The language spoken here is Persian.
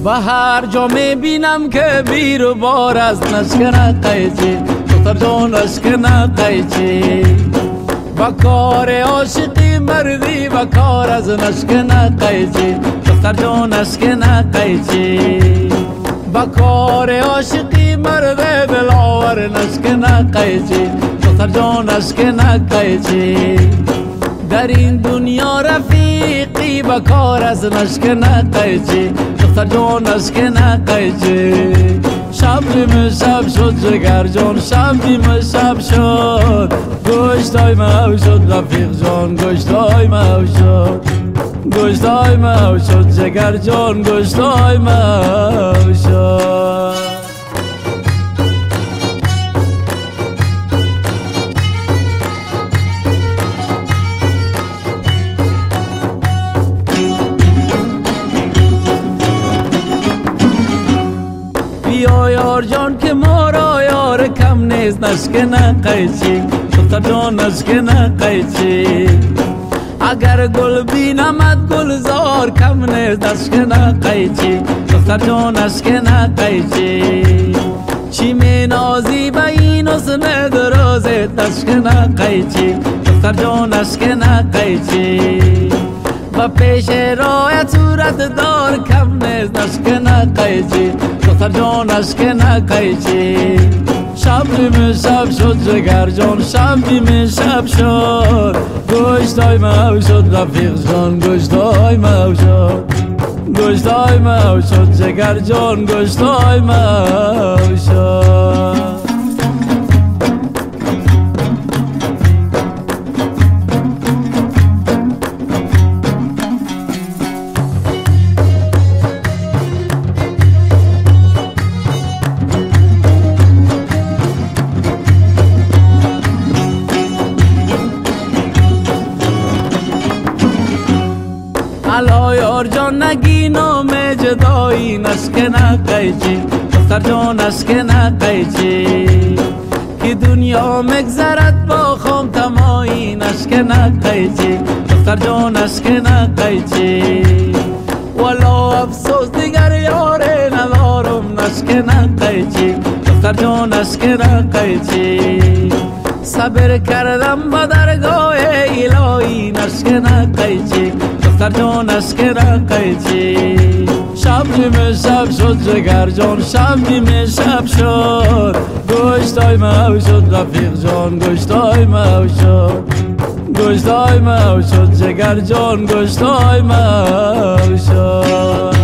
و هر جا میبینم که بیر و بار از نشکنه قیچی دختر جان نشکنه قیچی و کار عاشقی مردی و کار از نشکنه قیچی دختر جان نشکنه قیچی و کار عاشقی مرد دلاور نشکنه قیچی دختر جان نشکنه قیچی در این دنیا رفیقی و کار از نشکنه قیچی دختر جان نشکنه قیچی شب نیمه شب شد جگر جان شب نیمه شب شد گشتای مو شد رفیق جان گشتای مو شد گشتای مو شد جگر جان گشتای مو شد بیا یار جان که ما را یار کم نیست نشکنه قیچی دختر جان نشکنه قیچی اگر گل بینمت گلزار کم نیست نشکنه قیچی دختر جان نشکنه قیچی چی می نازی به این حسن درازت نشکنه قیچی دختر جان نشکنه قیچی و پیش رایت صورت دار کم نیست نشکنه قیچی دختر جان نشکنه قیچی شب نیمه شب شد جگر جان شب نیمه شب شد گشتای مو شد رفیق جان گشتای مو شد گشتای مو شد جگر جان گشتای مو شد الا یار جان نگی نام جدایی نشکنه قیچی دختر جان نشکنه قیچی که دنیا مگذرد با خام تمایی نشکنه قیچی دختر جان نشکنه قیچی والا افسوس دیگر یار ندارم نشکنه قیچی دختر جان نشکنه قیچی صبر کردم با درگاه الهی نشکنه قیچی دختر جان نشکنه قیچی شب نیمه شب شد جگر جان شب نیمه شب شد گشتای مو شد رفیق جان گشتای مو شد گشتای مو شد جگر جان گشتای مو شد